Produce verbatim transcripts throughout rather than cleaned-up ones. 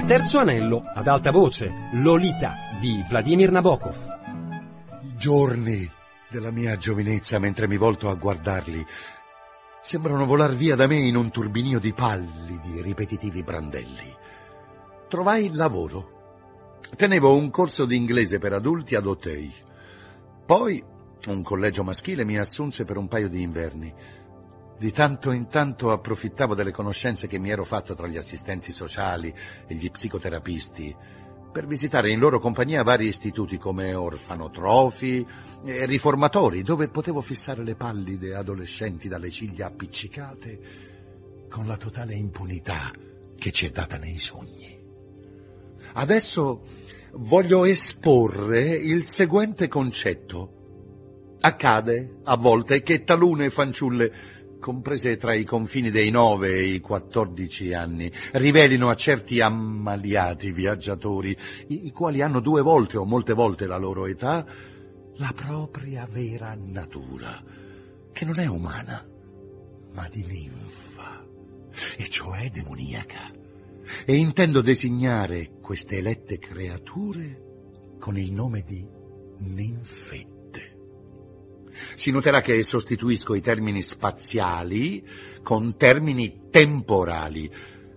Terzo anello, ad alta voce, Lolita di Vladimir Nabokov. I giorni della mia giovinezza, mentre mi volto a guardarli, sembrano volar via da me in un turbinio di pallidi, ripetitivi brandelli. Trovai il lavoro. Tenevo un corso di inglese per adulti ad Auteuil. Poi un collegio maschile mi assunse per un paio di inverni. Di tanto in tanto approfittavo delle conoscenze che mi ero fatto tra gli assistenti sociali e gli psicoterapisti per visitare in loro compagnia vari istituti come orfanotrofi e riformatori, dove potevo fissare le pallide adolescenti dalle ciglia appiccicate con la totale impunità che ci è data nei sogni. Adesso voglio esporre il seguente concetto. Accade a volte che talune fanciulle, comprese tra i confini dei nove e i quattordici anni, rivelino a certi ammaliati viaggiatori, i, i quali hanno due volte o molte volte la loro età, la propria vera natura, che non è umana, ma di ninfa, e cioè demoniaca. E intendo designare queste elette creature con il nome di ninfette. Si noterà che sostituisco i termini spaziali con termini temporali.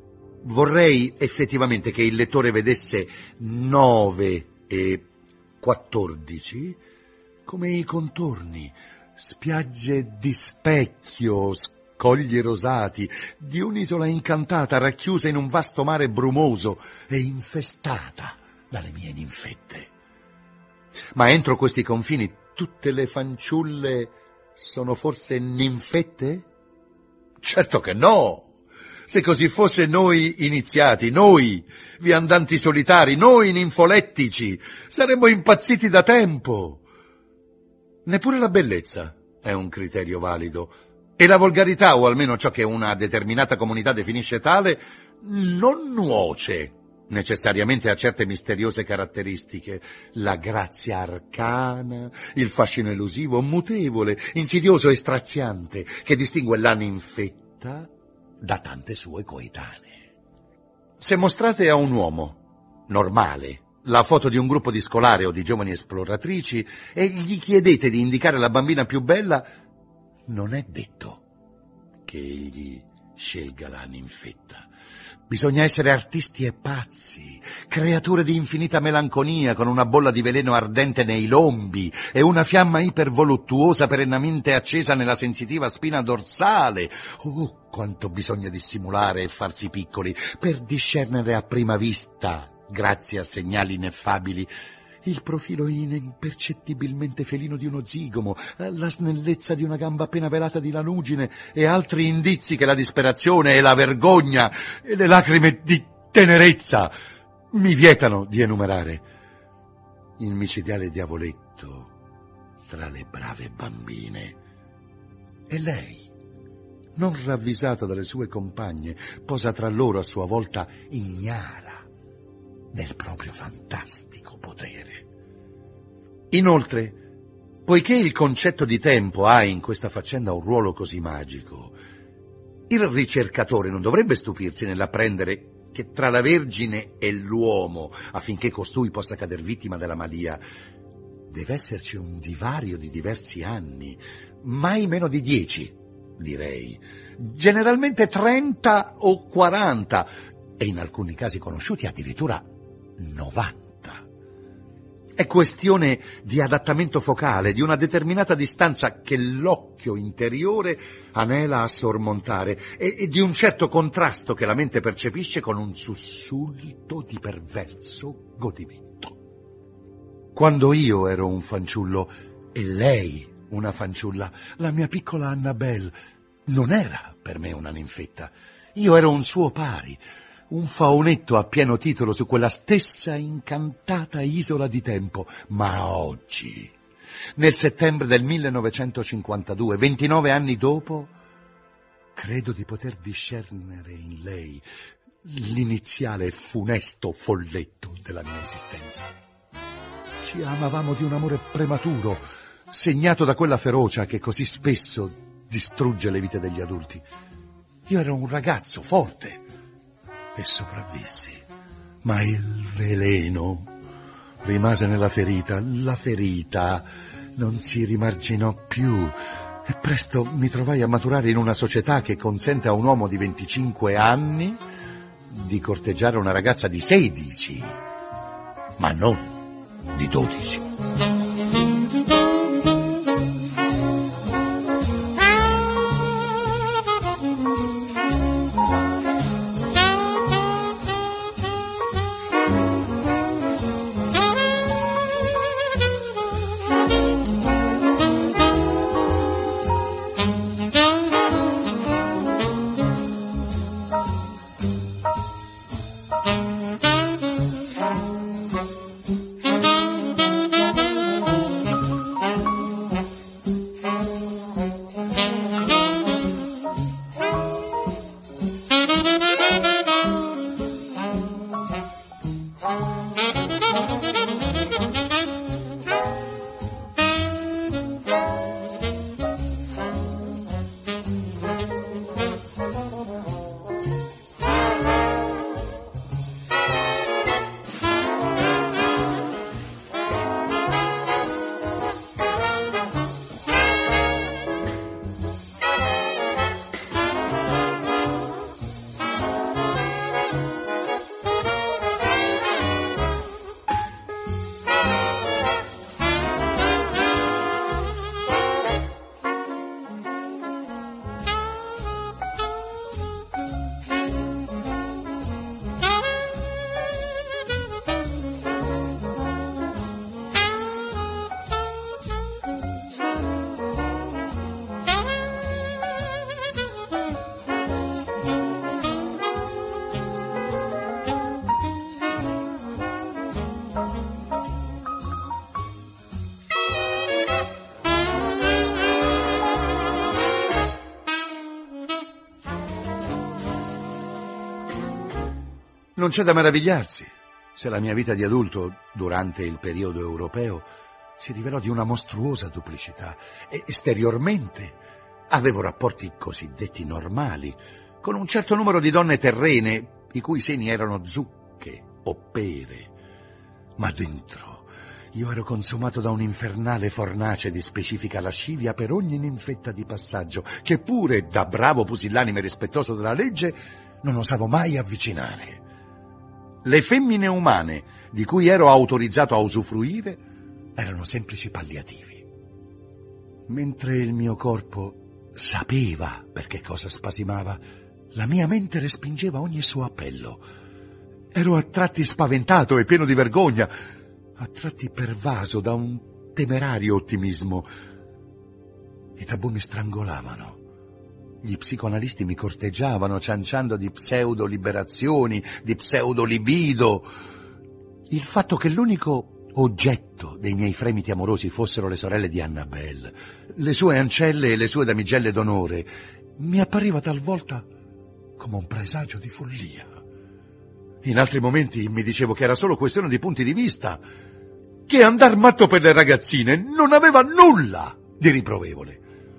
Vorrei effettivamente che il lettore vedesse nove e quattordici come i contorni, spiagge di specchio, scogli rosati, di un'isola incantata racchiusa in un vasto mare brumoso e infestata dalle mie ninfette. Ma entro questi confini tutte le fanciulle sono forse ninfette? Certo che no! Se così fosse, noi iniziati, noi viandanti solitari, noi ninfolettici, saremmo impazziti da tempo. Neppure la bellezza è un criterio valido, e la volgarità, o almeno ciò che una determinata comunità definisce tale, non nuoce necessariamente a certe misteriose caratteristiche: la grazia arcana, il fascino elusivo, mutevole, insidioso e straziante, che distingue la ninfetta da tante sue coetanee. Se mostrate a un uomo normale la foto di un gruppo di scolare o di giovani esploratrici e gli chiedete di indicare la bambina più bella, non è detto che egli scelga la ninfetta. Bisogna essere artisti e pazzi, creature di infinita melanconia, con una bolla di veleno ardente nei lombi e una fiamma ipervoluttuosa perennemente accesa nella sensitiva spina dorsale. Oh, quanto bisogna dissimulare e farsi piccoli per discernere a prima vista, grazie a segnali ineffabili, il profilo impercettibilmente felino di uno zigomo, la snellezza di una gamba appena velata di lanugine e altri indizi che la disperazione e la vergogna e le lacrime di tenerezza mi vietano di enumerare. Il micidiale diavoletto tra le brave bambine. E lei, non ravvisata dalle sue compagne, posa tra loro a sua volta ignara del proprio fantastico potere. Inoltre, poiché il concetto di tempo ha in questa faccenda un ruolo così magico, il ricercatore non dovrebbe stupirsi nell'apprendere che tra la Vergine e l'uomo, affinché costui possa cader vittima della malia, deve esserci un divario di diversi anni, mai meno di dieci, direi, generalmente trenta o quaranta, e in alcuni casi conosciuti addirittura novanta. È questione di adattamento focale, di una determinata distanza che l'occhio interiore anela a sormontare e, e di un certo contrasto che la mente percepisce con un sussulto di perverso godimento. Quando io ero un fanciullo e lei una fanciulla, la mia piccola Annabelle non era per me una ninfetta. Io ero un suo pari, un faunetto a pieno titolo su quella stessa incantata isola di tempo. Ma oggi, nel settembre del millenovecentocinquantadue, ventinove anni dopo, credo di poter discernere in lei l'iniziale funesto folletto della mia esistenza. Ci amavamo di un amore prematuro, segnato da quella ferocia che così spesso distrugge le vite degli adulti. Io ero un ragazzo forte e sopravvissi, Ma il veleno rimase nella ferita, la ferita non si rimarginò più e presto mi trovai a maturare in una società che consente a un uomo di venticinque anni di corteggiare una ragazza di sedici, ma non di dodici. Non c'è da meravigliarsi se la mia vita di adulto, durante il periodo europeo, si rivelò di una mostruosa duplicità. E esteriormente avevo rapporti cosiddetti normali con un certo numero di donne terrene, i cui seni erano zucche o pere. Ma dentro io ero consumato da un'infernale fornace di specifica lascivia per ogni ninfetta di passaggio, che pure, da bravo pusillanime rispettoso della legge, non osavo mai avvicinare. Le femmine umane di cui ero autorizzato a usufruire erano semplici palliativi. Mentre il mio corpo sapeva per che cosa spasimava, la mia mente respingeva ogni suo appello. Ero a tratti spaventato e pieno di vergogna, a tratti pervaso da un temerario ottimismo. I tabù mi strangolavano. Gli psicoanalisti mi corteggiavano, cianciando di pseudo-liberazioni, di pseudo-libido. Il fatto che l'unico oggetto dei miei fremiti amorosi fossero le sorelle di Annabelle, le sue ancelle e le sue damigelle d'onore, mi appariva talvolta come un presagio di follia. In altri momenti mi dicevo che era solo questione di punti di vista, che andar matto per le ragazzine non aveva nulla di riprovevole.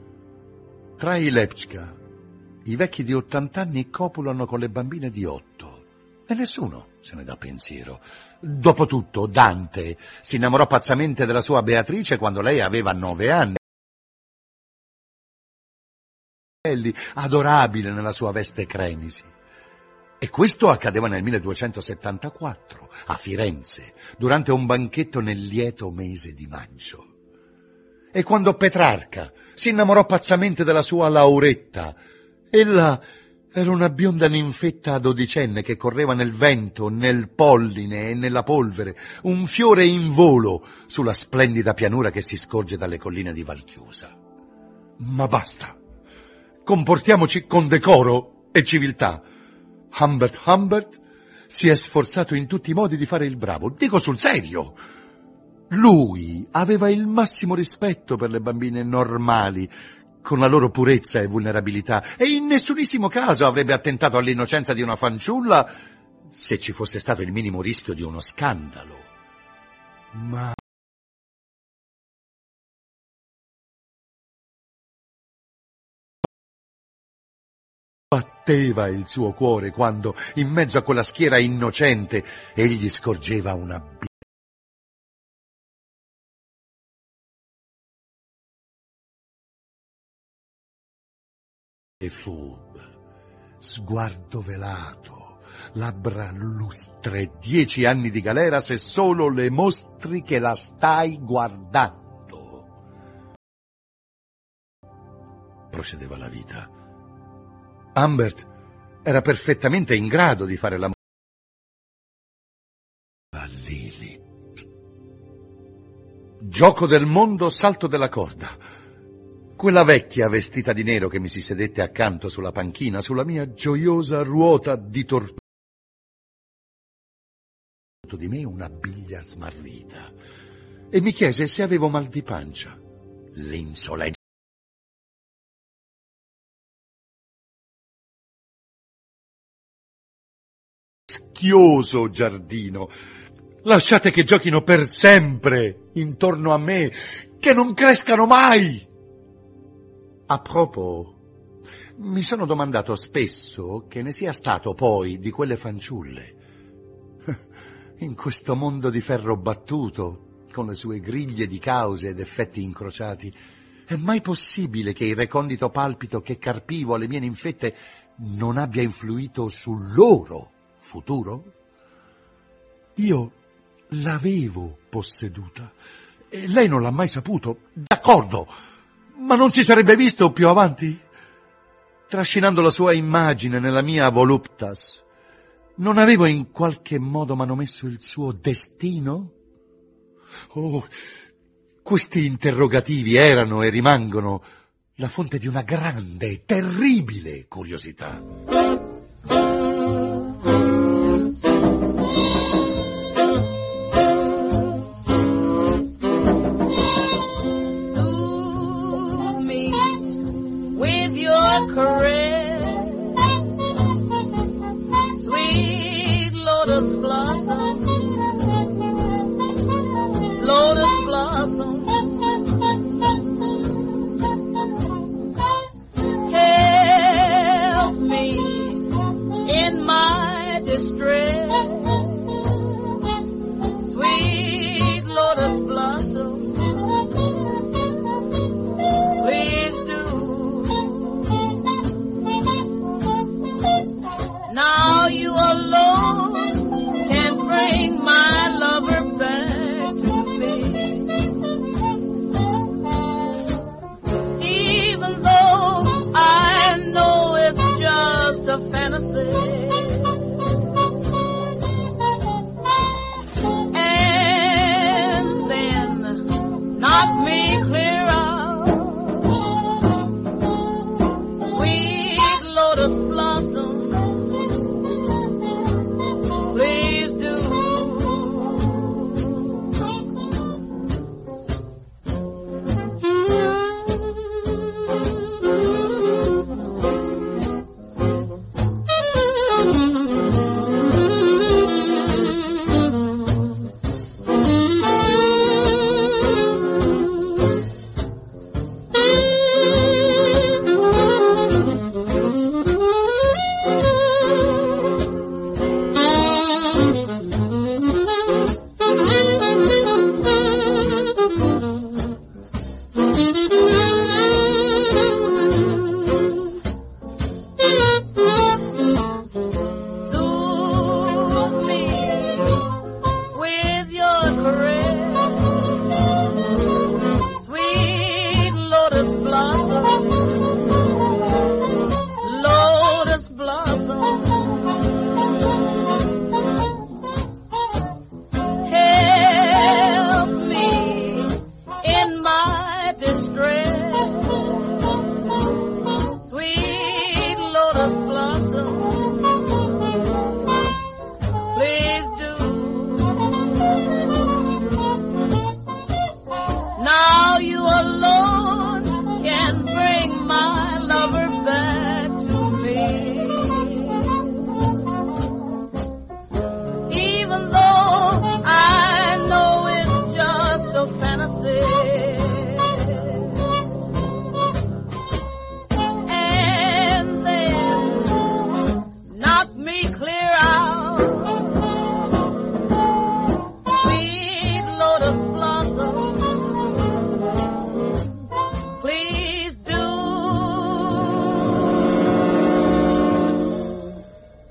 Tra i Lepchka, i vecchi di ottant'anni copulano con le bambine di otto e nessuno se ne dà pensiero. Dopotutto Dante si innamorò pazzamente della sua Beatrice quando lei aveva nove anni. Adorabile nella sua veste cremisi. E questo accadeva nel milleduecentosettantaquattro, a Firenze, durante un banchetto nel lieto mese di maggio. E quando Petrarca si innamorò pazzamente della sua Lauretta, ella era una bionda ninfetta dodicenne che correva nel vento, nel polline e nella polvere, un fiore in volo sulla splendida pianura che si scorge dalle colline di Valchiusa. Ma basta, comportiamoci con decoro e civiltà. Humbert Humbert si è sforzato in tutti i modi di fare il bravo, dico sul serio. Lui aveva il massimo rispetto per le bambine normali, con la loro purezza e vulnerabilità, e in nessunissimo caso avrebbe attentato all'innocenza di una fanciulla se ci fosse stato il minimo rischio di uno scandalo. Ma batteva il suo cuore quando, in mezzo a quella schiera innocente, egli scorgeva una b- e fub, sguardo velato, labbra lustre, dieci anni di galera se solo le mostri che la stai guardando. Procedeva la vita. Humbert era perfettamente in grado di fare l'amore a Lilith. Gioco del mondo, salto della corda. Quella vecchia vestita di nero che mi si sedette accanto sulla panchina, sulla mia gioiosa ruota di tortura, di me una biglia smarrita, e mi chiese se avevo mal di pancia. L'insolenza. Schioso giardino. Lasciate che giochino per sempre intorno a me, che non crescano mai. A propos, mi sono domandato spesso che ne sia stato poi di quelle fanciulle. In questo mondo di ferro battuto, con le sue griglie di cause ed effetti incrociati, è mai possibile che il recondito palpito che carpivo alle mie ninfette non abbia influito sul loro futuro? Io l'avevo posseduta e lei non l'ha mai saputo, d'accordo, ma non si sarebbe visto più avanti? Trascinando la sua immagine nella mia voluptas, non avevo in qualche modo manomesso il suo destino? Oh, questi interrogativi erano e rimangono la fonte di una grande, terribile curiosità.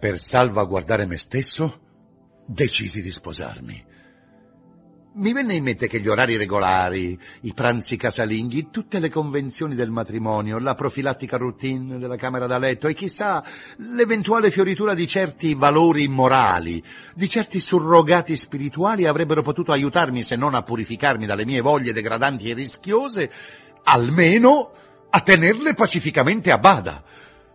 Per salvaguardare me stesso, decisi di sposarmi. Mi venne in mente che gli orari regolari, i pranzi casalinghi, tutte le convenzioni del matrimonio, la profilattica routine della camera da letto e chissà l'eventuale fioritura di certi valori morali, di certi surrogati spirituali avrebbero potuto aiutarmi, se non a purificarmi dalle mie voglie degradanti e rischiose, almeno a tenerle pacificamente a bada.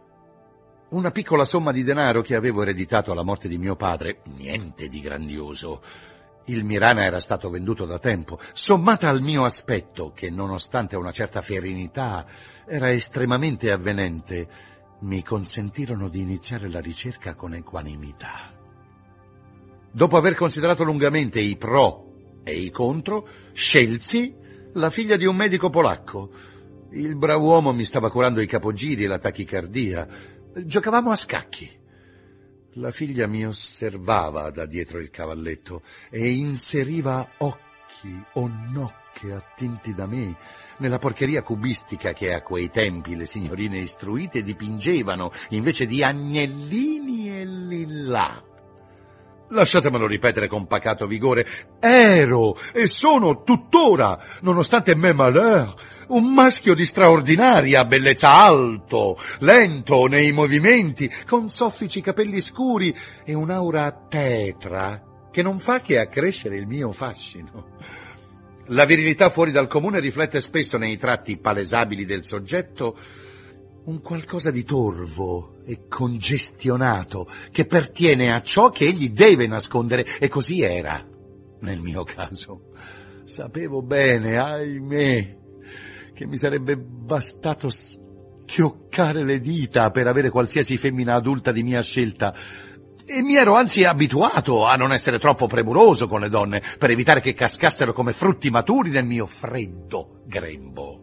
Una piccola somma di denaro che avevo ereditato alla morte di mio padre, niente di grandioso. Il Mirana era stato venduto da tempo, sommata al mio aspetto, che nonostante una certa ferinità era estremamente avvenente, mi consentirono di iniziare la ricerca con equanimità. Dopo aver considerato lungamente i pro e i contro, scelsi la figlia di un medico polacco. Il brav'uomo mi stava curando i capogiri e la tachicardia. Giocavamo a scacchi. La figlia mi osservava da dietro il cavalletto e inseriva occhi o nocche attinti da me nella porcheria cubistica che a quei tempi le signorine istruite dipingevano invece di agnellini e lillà. Lasciatemelo ripetere con pacato vigore, ero e sono tuttora, nonostante mes malheurs, un maschio di straordinaria bellezza, alto, lento nei movimenti, con soffici capelli scuri e un'aura tetra che non fa che accrescere il mio fascino. La virilità fuori dal comune riflette spesso nei tratti palesabili del soggetto un qualcosa di torvo e congestionato che pertiene a ciò che egli deve nascondere, e così era nel mio caso. Sapevo bene, ahimè, che mi sarebbe bastato schioccare le dita per avere qualsiasi femmina adulta di mia scelta, e mi ero anzi abituato a non essere troppo premuroso con le donne per evitare che cascassero come frutti maturi nel mio freddo grembo.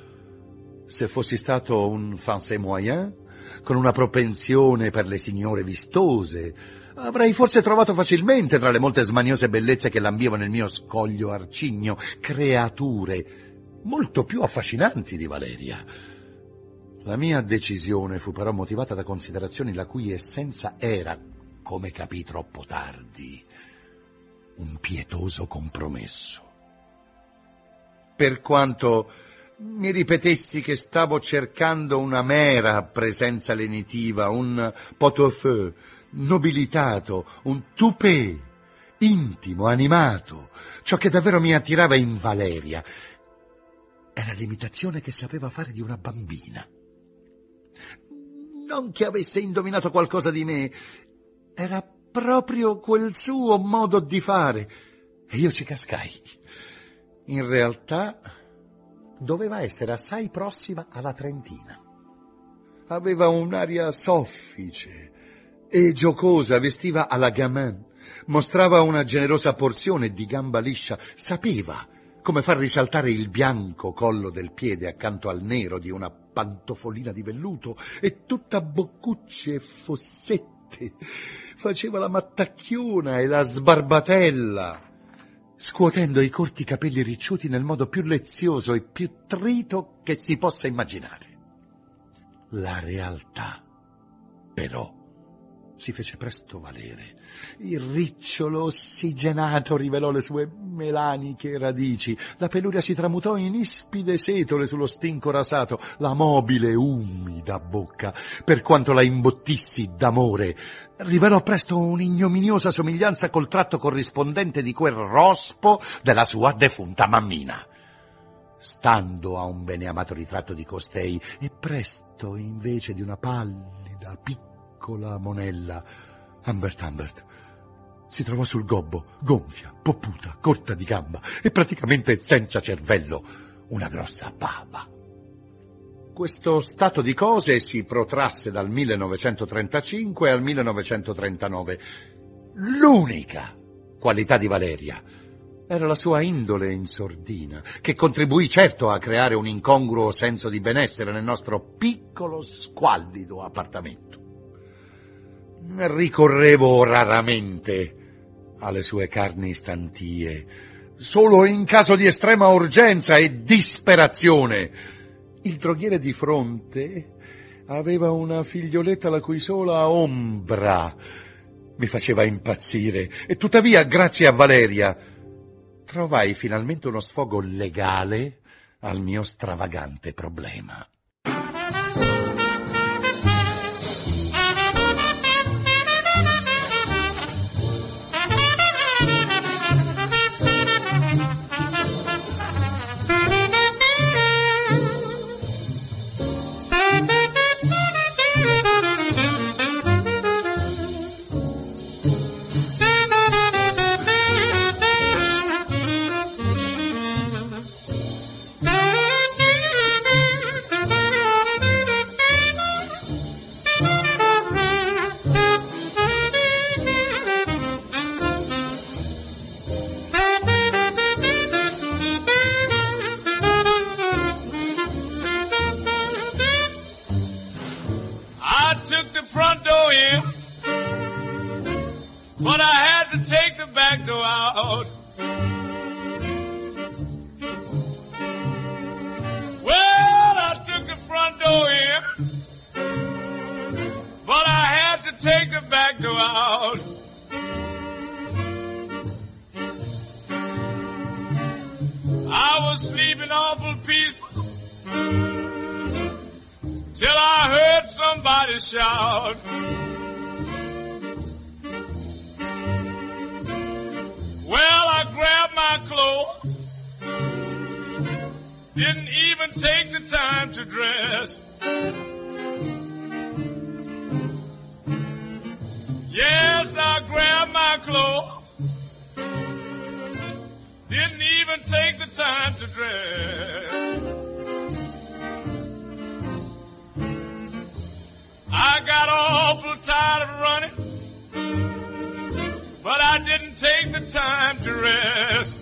Se fossi stato un français moyen, con una propensione per le signore vistose, avrei forse trovato facilmente tra le molte smaniose bellezze che lambivano il mio scoglio arcigno creature molto più affascinanti di Valeria. La mia decisione fu però motivata da considerazioni la cui essenza era, come capii troppo tardi, un pietoso compromesso. Per quanto mi ripetessi che stavo cercando una mera presenza lenitiva, un pot-au-feu nobilitato, un toupet intimo, animato, ciò che davvero mi attirava in Valeria era l'imitazione che sapeva fare di una bambina. Non che avesse indovinato qualcosa di me, era proprio quel suo modo di fare, e io ci cascai. In realtà doveva essere assai prossima alla trentina. Aveva un'aria soffice e giocosa, vestiva alla gamin, mostrava una generosa porzione di gamba liscia, sapeva come far risaltare il bianco collo del piede accanto al nero di una pantofolina di velluto, e tutta boccucce e fossette. Faceva la mattacchiona e la sbarbatella, scuotendo i corti capelli ricciuti nel modo più lezioso e più trito che si possa immaginare. La realtà, però, si fece presto valere. Il ricciolo ossigenato rivelò le sue melaniche radici, la peluria si tramutò in ispide setole sullo stinco rasato, la mobile, umida bocca, per quanto la imbottissi d'amore, rivelò presto un'ignominiosa somiglianza col tratto corrispondente di quel rospo della sua defunta mammina. Stando a un beneamato ritratto di costei, e presto, invece di una pallida, piccola monella, Humbert Humbert si trovò sul gobbo, gonfia, popputa, corta di gamba e praticamente senza cervello, una grossa bava. Questo stato di cose si protrasse dal millenovecentotrentacinque al millenovecentotrentanove. L'unica qualità di Valeria era la sua indole in sordina, che contribuì certo a creare un incongruo senso di benessere nel nostro piccolo, squallido appartamento. Ricorrevo raramente alle sue carni stantie, solo in caso di estrema urgenza e disperazione. Il droghiere di fronte aveva una figlioletta la cui sola ombra mi faceva impazzire, e tuttavia, grazie a Valeria, trovai finalmente uno sfogo legale al mio stravagante problema. But I had to take the back door out. Well, I took the front door in, but I had to take the back door out. I was sleeping awful peaceful till I heard somebody shout. Well, I grabbed my clothes, didn't even take the time to dress. Yes, I grabbed my clothes, didn't even take the time to dress. I got awful tired of running, but I didn't take the time to rest.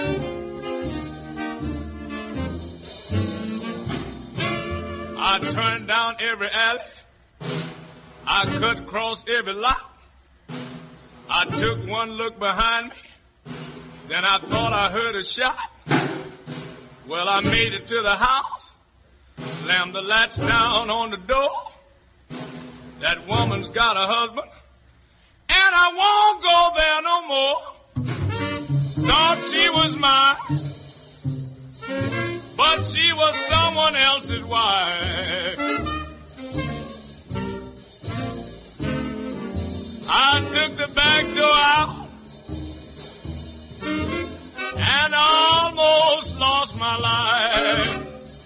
I turned down every alley, I cut across every lot. I took one look behind me, then I thought I heard a shot. Well, I made it to the house, slammed the latch down on the door. That woman's got a husband, and I won't go there no more. Thought she was mine, but she was someone else's wife. I took the back door out and almost lost my life.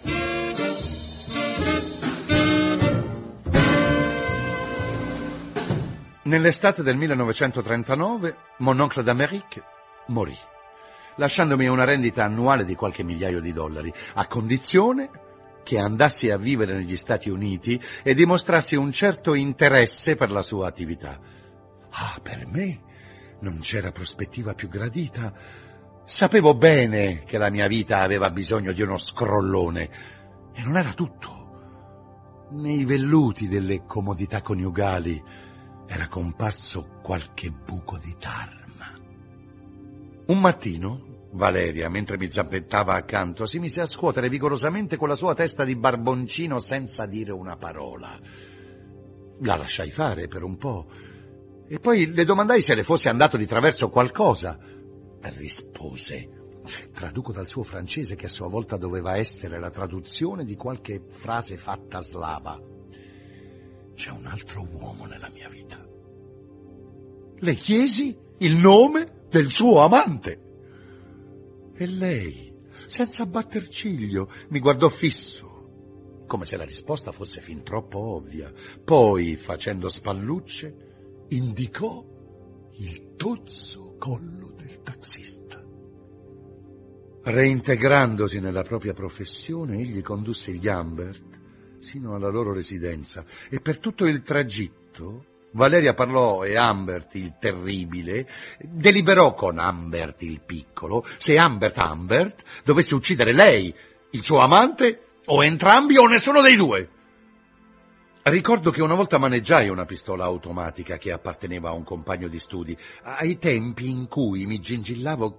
Nell'estate del millenovecentotrentanove, Mon oncle d'Amérique morì, lasciandomi una rendita annuale di qualche migliaio di dollari, a condizione che andassi a vivere negli Stati Uniti e dimostrassi un certo interesse per la sua attività. Ah, per me non c'era prospettiva più gradita. Sapevo bene che la mia vita aveva bisogno di uno scrollone, e non era tutto. Nei velluti delle comodità coniugali era comparso qualche buco di tarma. Un mattino, Valeria, mentre mi zampettava accanto, si mise a scuotere vigorosamente con la sua testa di barboncino senza dire una parola. La lasciai fare per un po', e poi le domandai se le fosse andato di traverso qualcosa. Rispose, traduco dal suo francese, che a sua volta doveva essere la traduzione di qualche frase fatta slava: c'è un altro uomo nella mia vita. Le chiesi il nome del suo amante. E lei, senza batter ciglio, mi guardò fisso, come se la risposta fosse fin troppo ovvia. Poi, facendo spallucce, indicò il tozzo collo del taxista. Reintegrandosi nella propria professione, egli condusse gli Humbert sino alla loro residenza, e per tutto il tragitto Valeria parlò, e Humbert, il terribile, deliberò con Humbert, il piccolo, se Humbert Humbert dovesse uccidere lei, il suo amante, o entrambi, o nessuno dei due. Ricordo che una volta maneggiai una pistola automatica che apparteneva a un compagno di studi, ai tempi in cui mi gingillavo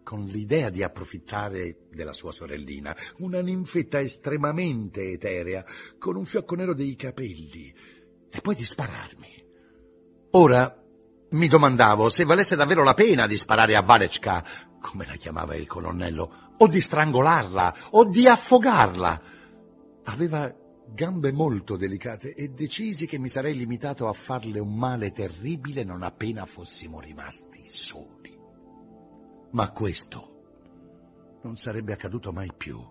con l'idea di approfittare della sua sorellina, una ninfetta estremamente eterea, con un fiocco nero dei capelli, e poi di spararmi. Ora mi domandavo se valesse davvero la pena di sparare a Valechka, come la chiamava il colonnello, o di strangolarla, o di affogarla. Aveva gambe molto delicate e decisi che mi sarei limitato a farle un male terribile non appena fossimo rimasti soli. Ma questo non sarebbe accaduto mai più.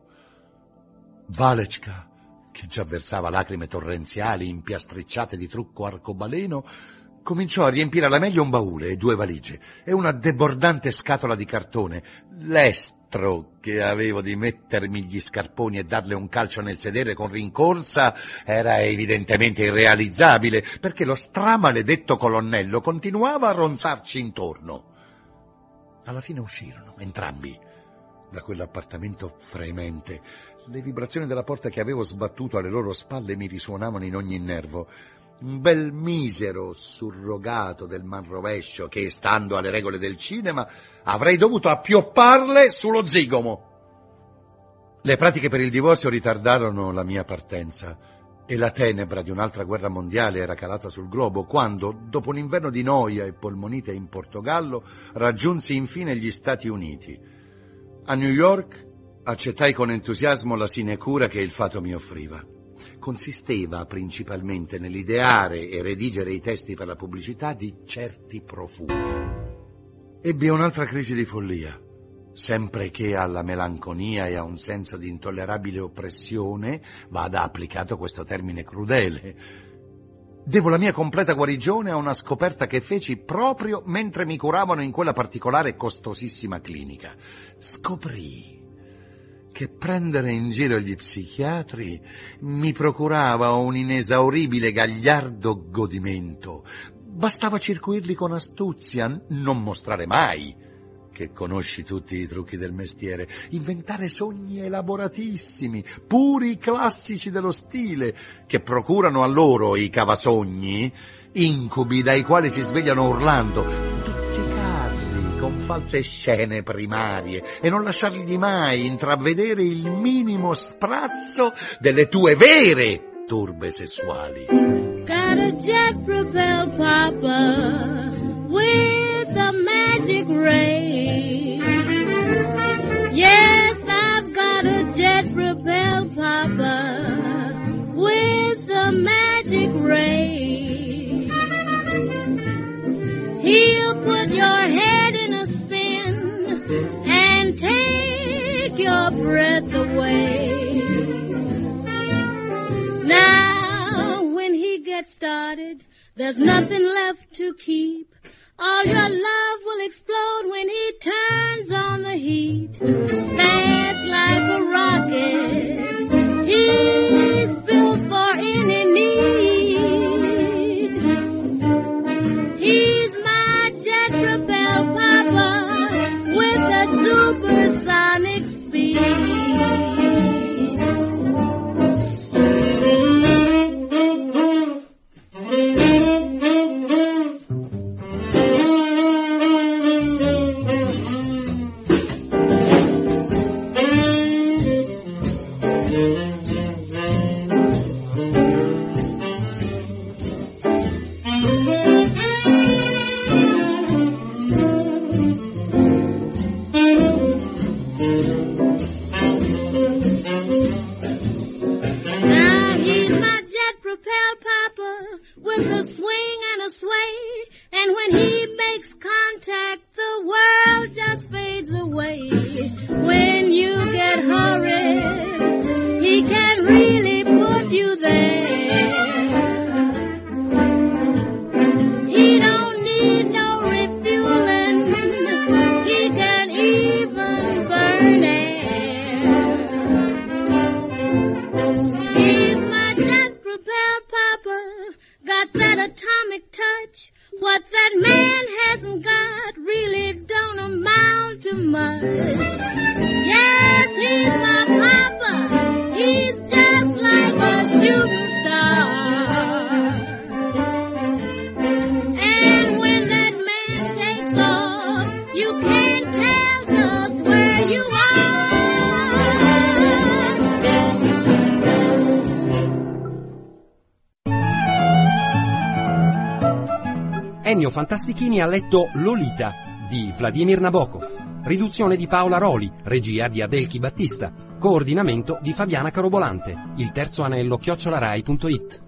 Valechka, che già versava lacrime torrenziali impiastricciate di trucco arcobaleno, cominciò a riempire alla meglio un baule e due valigie e una debordante scatola di cartone. L'estro che avevo di mettermi gli scarponi e darle un calcio nel sedere con rincorsa era evidentemente irrealizzabile, perché lo stramaledetto colonnello continuava a ronzarci intorno. Alla fine uscirono entrambi da quell'appartamento fremente. Le vibrazioni della porta che avevo sbattuto alle loro spalle mi risuonavano in ogni nervo. Un bel misero surrogato del manrovescio che, stando alle regole del cinema, avrei dovuto appiopparle sullo zigomo. Le pratiche per il divorzio ritardarono la mia partenza e la tenebra di un'altra guerra mondiale era calata sul globo quando, dopo un inverno di noia e polmonite in Portogallo, raggiunsi infine gli Stati Uniti. A New York accettai con entusiasmo la sinecura che il fato mi offriva. Consisteva principalmente nell'ideare e redigere i testi per la pubblicità di certi profumi. Ebbi un'altra crisi di follia, sempre che alla melanconia e a un senso di intollerabile oppressione vada applicato questo termine crudele. Devo la mia completa guarigione a una scoperta che feci proprio mentre mi curavano in quella particolare e costosissima clinica. Scoprì che prendere in giro gli psichiatri mi procurava un inesauribile gagliardo godimento. Bastava circuirli con astuzia, non mostrare mai che conosci tutti i trucchi del mestiere, inventare sogni elaboratissimi, puri classici dello stile, che procurano a loro i cavasogni, incubi dai quali si svegliano urlando, stuzzicarli con false scene primarie e non lasciargli mai intravedere il minimo sprazzo delle tue vere turbe sessuali. Got a jet propelled papa with a magic ray. Yes, I've got a jet propelled papa with a magic ray. He'll put your head in a spin and take your breath away. Now, when he gets started, there's nothing left to keep. All your love will explode when he turns on the heat. Fast like a rocket, he's built for any need. He's my jet-propelled papa with a supersonic speed. You can't tell just Ennio Fantastichini ha letto Lolita di Vladimir Nabokov, riduzione di Paola Roli, regia di Adelchi Battista, coordinamento di Fabiana Carobolante. Il terzo anello chiocciolarai punto it.